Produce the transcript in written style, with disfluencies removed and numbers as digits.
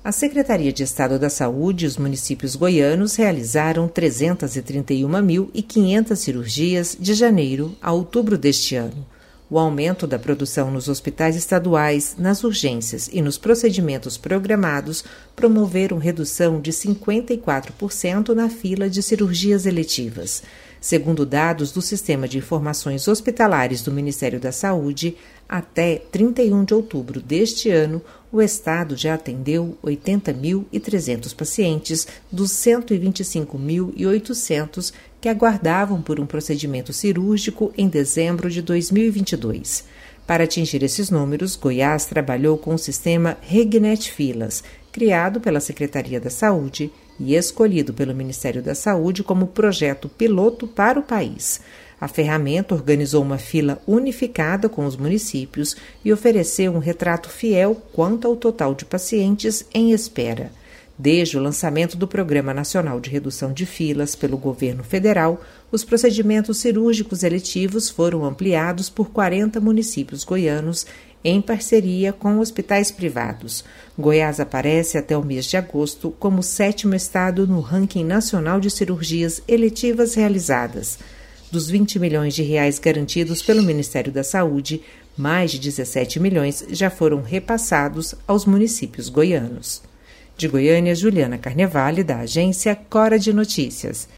A Secretaria de Estado da Saúde e os municípios goianos realizaram 331.500 cirurgias de janeiro a outubro deste ano. O aumento da produção nos hospitais estaduais, nas urgências e nos procedimentos programados promoveram redução de 54% na fila de cirurgias eletivas. Segundo dados do Sistema de Informações Hospitalares do Ministério da Saúde, até 31 de outubro deste ano, o Estado já atendeu 80.300 pacientes dos 125.800 que aguardavam por um procedimento cirúrgico em dezembro de 2022. Para atingir esses números, Goiás trabalhou com o sistema RegNet Filas, criado pela Secretaria da Saúde e escolhido pelo Ministério da Saúde como projeto piloto para o país. A ferramenta organizou uma fila unificada com os municípios e ofereceu um retrato fiel quanto ao total de pacientes em espera. Desde o lançamento do Programa Nacional de Redução de Filas pelo governo federal, os procedimentos cirúrgicos eletivos foram ampliados por 40 municípios goianos em parceria com hospitais privados. Goiás aparece até o mês de agosto como o 7º estado no ranking nacional de cirurgias eletivas realizadas. Dos 20 milhões de reais garantidos pelo Ministério da Saúde, mais de 17 milhões já foram repassados aos municípios goianos. De Goiânia, Juliana Carnevale, da agência Cora de Notícias.